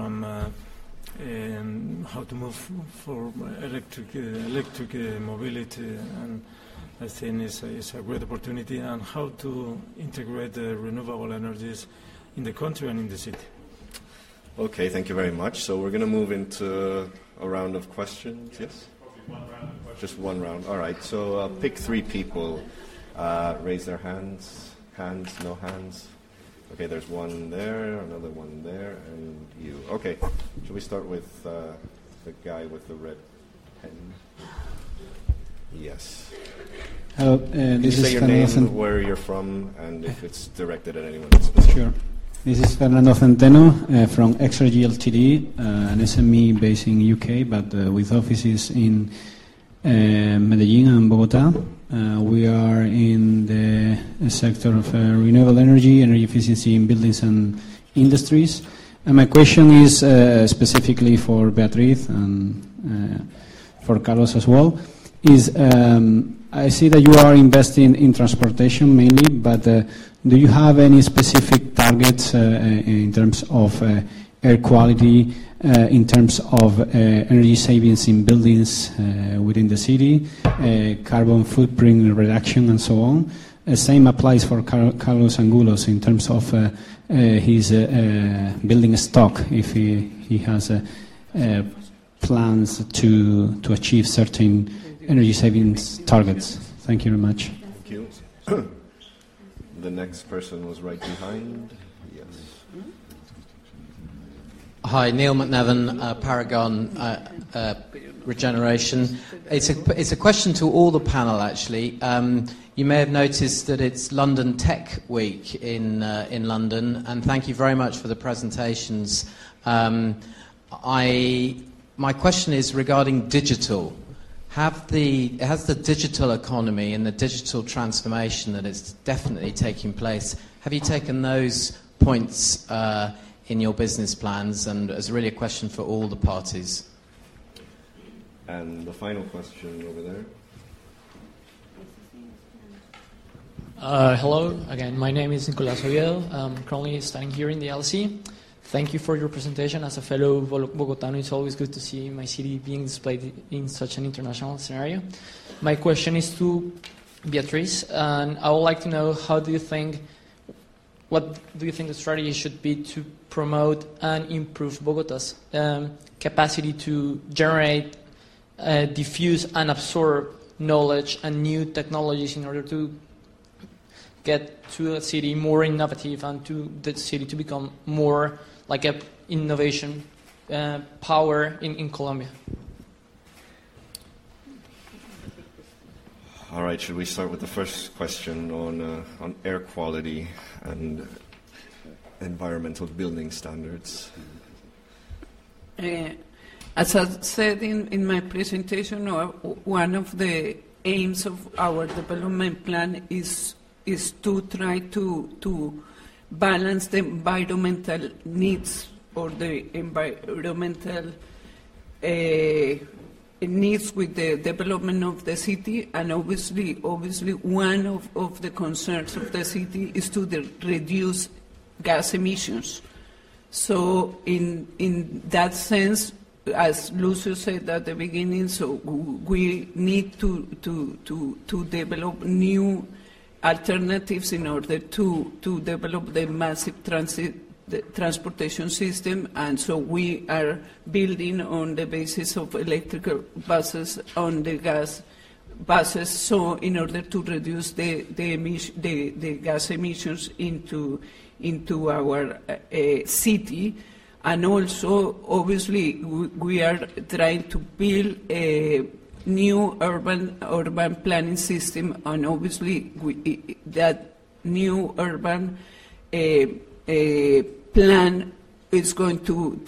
E: electric mobility, and I think it's a great opportunity, and how to integrate the renewable energies in the country and in the city.
B: Okay, thank you very much. So we're going to move into a round of questions. Yes? Just one round. All right. So pick three people. Raise their hands. Hands, no hands. Okay, there's one there, another one there, and you. Okay. Shall we start with the guy with the red pen? Yes.
H: Hello.
B: Can you say your name, where you're from, and if it's directed at anyone specific?
H: Sure. This is Fernando Centeno from Exergy Ltd, an SME based in UK, but with offices in Medellin and Bogota. We are in the sector of renewable energy efficiency in buildings and industries. And my question is specifically for Beatriz and for Carlos as well. I see that you are investing in transportation mainly, but do you have any specific targets in terms of air quality, in terms of energy savings in buildings within the city, carbon footprint reduction, and so on? Same applies for Carlos Angulos in terms of his building stock, if he has plans to achieve certain energy savings targets. Thank you very much.
B: Thank you. The next person was right behind. Yes.
I: Hi, Neil McNevin, Paragon Regeneration. It's a question to all the panel, actually. You may have noticed that it's London Tech Week in London, and thank you very much for the presentations. My question is regarding digital. Has the digital economy and the digital transformation that is definitely taking place, have you taken those points in your business plans? And it's really a question for all the parties.
B: And the final question over there.
J: Hello, again, my name is Nicolás Oviedo. I'm currently studying here in the LSE. Thank you for your presentation. As a fellow Bogotano, it's always good to see my city being displayed in such an international scenario. My question is to Beatriz, and I would like to know what do you think the strategy should be to promote and improve Bogota's capacity to generate, diffuse and absorb knowledge and new technologies in order to get to a city more innovative and to the city to become more like an innovation power in Colombia?
B: All right, should we start with the first question on air quality and environmental building standards?
C: As I said in my presentation, one of the aims of our development plan is to try to balance the environmental needs or the environmental needs with the development of the city, and obviously one of the concerns of the city is to reduce gas emissions. So in that sense, as Lucio said at the beginning, so we need to develop new alternatives in order to develop the massive transportation system, and so we are building on the basis of electrical buses on the gas buses, so in order to reduce the gas emissions into our city. And also, obviously, we are trying to build a new urban planning system, and obviously that new urban plan is going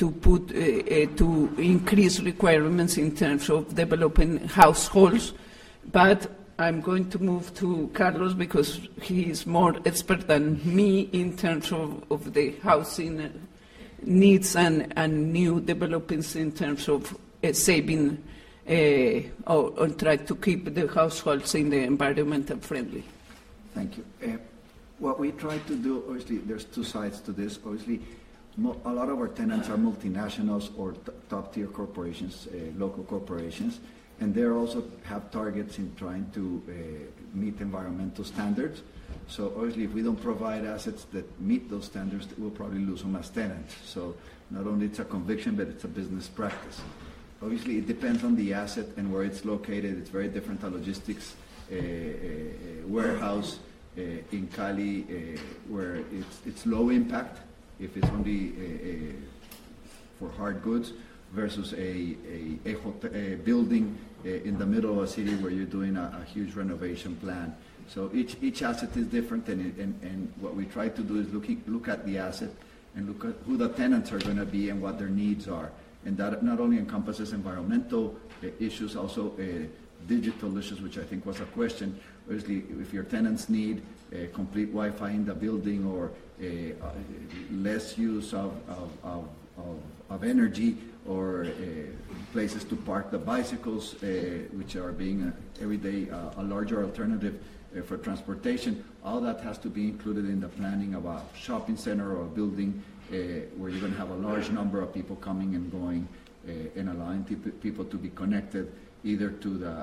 C: to increase requirements in terms of developing households. But I'm going to move to Carlos because he is more expert than me in terms of the housing needs and new developments in terms of saving or try to keep the households in the environmental friendly.
D: Thank you. What we try to do, obviously, there's two sides to this. Obviously, a lot of our tenants are multinationals or top-tier corporations, local corporations, and they also have targets in trying to meet environmental standards. So obviously, if we don't provide assets that meet those standards, we'll probably lose them as tenants. So not only it's a conviction, but it's a business practice. Obviously, it depends on the asset and where it's located. It's very different. A logistics warehouse in Cali, where it's low impact, if it's only for hard goods, versus a building in the middle of a city where you're doing a huge renovation plan. So each asset is different, and what we try to do is look at the asset and look at who the tenants are going to be and what their needs are. And that not only encompasses environmental issues, also digital issues, which I think was a question. Obviously, if your tenants need complete Wi-Fi in the building or less use of energy, or places to park the bicycles, which are being every day a larger alternative for transportation, all that has to be included in the planning of a shopping center or a building where you're going to have a large number of people coming and going and allowing people to be connected either to the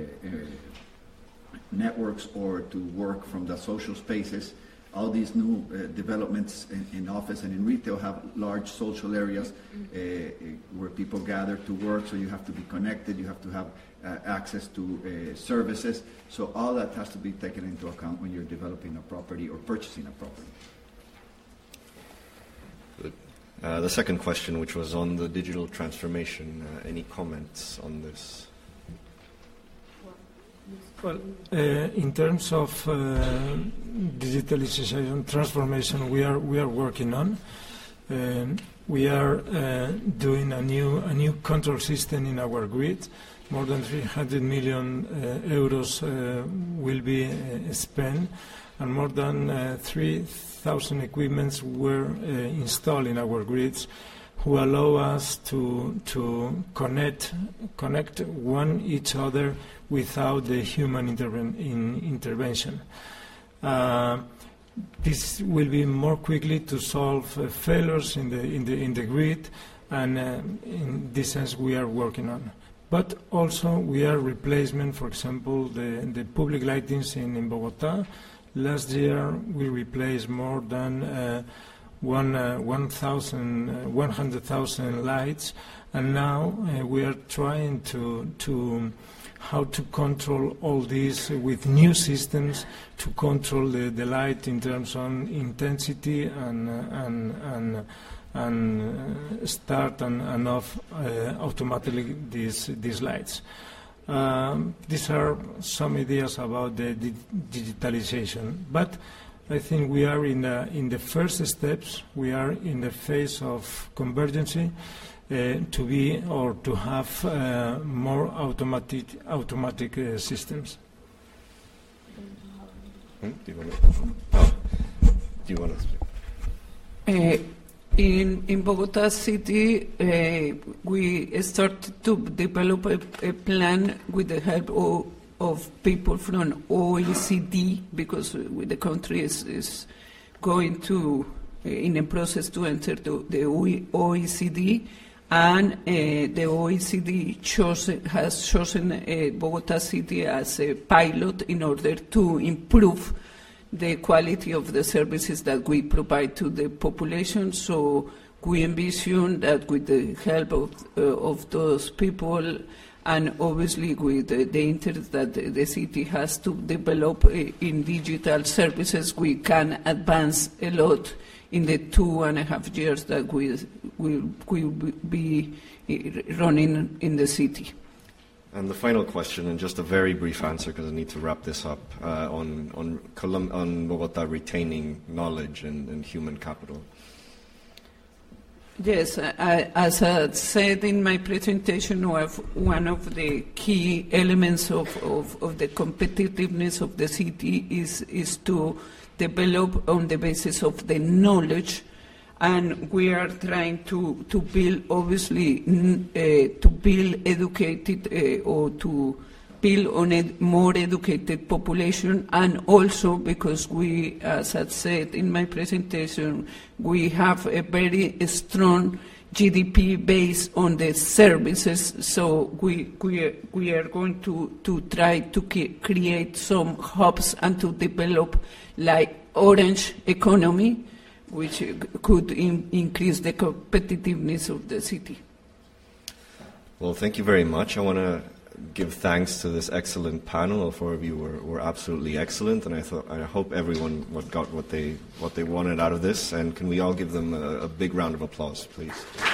D: networks or to work from the social spaces. All these new developments in office and in retail have large social areas where people gather to work, so you have to be connected, you have to have access to services. So all that has to be taken into account when you're developing a property or purchasing a property.
B: Good. The second question, which was on the digital transformation, any comments on this?
E: Well, in terms of digitalization transformation, we are working on. We are doing a new control system in our grid. More than 300 million euros will be spent, and more than 3,000 equipments were installed in our grids, who allow us to connect each other without the human intervention. This will be more quickly to solve failures in the grid, and in this sense we are working on. But also we are replacement, for example, the public lightings in Bogotá. Last year we replaced more than 100,000 lights, and now we are trying to how to control all this with new systems to control the light in terms of intensity and start and off automatically these lights. These are some ideas about the digitalization. But I think we are in the first steps. We are in the phase of convergence to be or to have more automatic systems.
B: Do you want to?
C: In Bogota City, we started to develop a plan with the help of people from OECD, because the country is going to in a process to enter the OECD, and the OECD has chosen Bogota City as a pilot in order to improve the quality of the services that we provide to the population. So we envision that with the help of those people, and obviously with the interest that the city has to develop in digital services, we can advance a lot in the 2.5 years that we will be running in the city.
B: And the final question, and just a very brief answer because I need to wrap this up, on Bogota retaining knowledge and human capital.
C: Yes, as I said in my presentation, one of the key elements of the competitiveness of the city is to develop on the basis of the knowledge. And we are trying to build, obviously, to build educated or to build on a more educated population, and also because we, as I said in my presentation, we have a very strong GDP based on the services. So we are going to try to create some hubs and to develop like orange economy, which could increase the competitiveness of the city.
B: Well, thank you very much. I want to give thanks to this excellent panel. All four of you were absolutely excellent, and I hope everyone got what they wanted out of this. And can we all give them a big round of applause, please?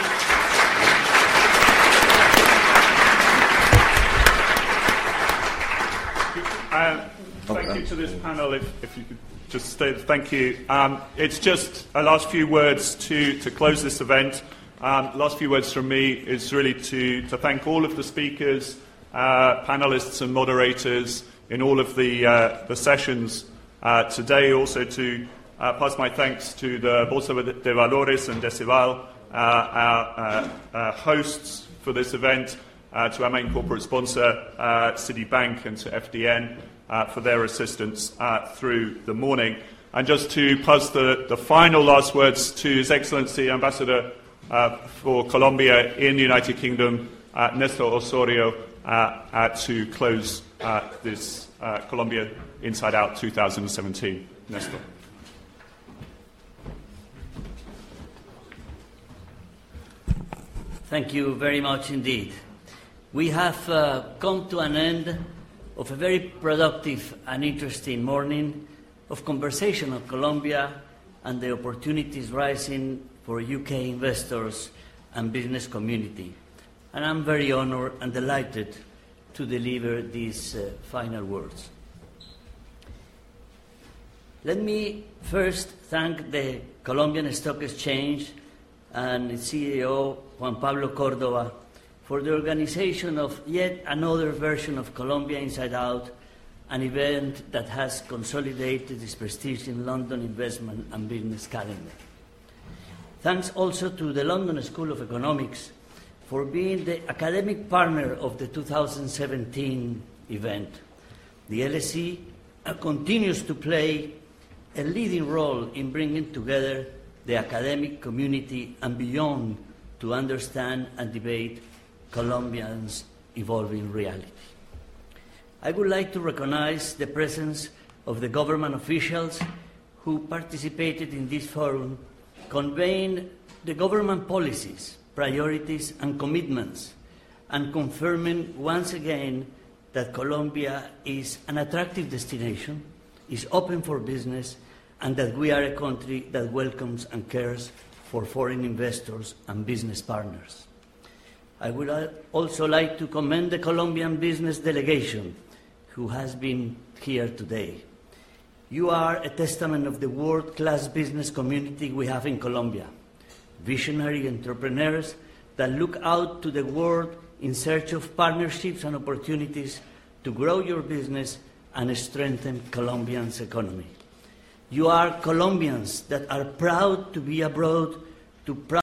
A: Thank you to this panel. If you could just stay. Thank you. It's just a last few words to close this event. Last few words from me is really to thank all of the speakers, panelists and moderators in all of the sessions today. Also to pass my thanks to the Bolsa de Valores and Decival, our hosts for this event, to our main corporate sponsor, Citibank, and to FDN for their assistance through the morning. And just to pass the final last words to His Excellency Ambassador for Colombia in the United Kingdom, Nestor Osorio, to close this Colombia Inside Out 2017. Nestor.
K: Thank you very much indeed. We have come to an end of a very productive and interesting morning of conversation on Colombia and the opportunities rising for UK investors and business community. And I'm very honored and delighted to deliver these final words. Let me first thank the Colombian Stock Exchange and its CEO, Juan Pablo Córdoba, for the organization of yet another version of Colombia Inside Out, an event that has consolidated its prestige in London investment and business calendar. Thanks also to the London School of Economics for being the academic partner of the 2017 event. The LSE continues to play a leading role in bringing together the academic community and beyond to understand and debate Colombians' evolving reality. I would like to recognize the presence of the government officials who participated in this forum, conveying the government policies, priorities, and commitments, and confirming once again that Colombia is an attractive destination, is open for business, and that we are a country that welcomes and cares for foreign investors and business partners. I would also like to commend the Colombian business delegation who has been here today. You are a testament of the world-class business community we have in Colombia, visionary entrepreneurs that look out to the world in search of partnerships and opportunities to grow your business and strengthen Colombia's economy. You are Colombians that are proud to be abroad,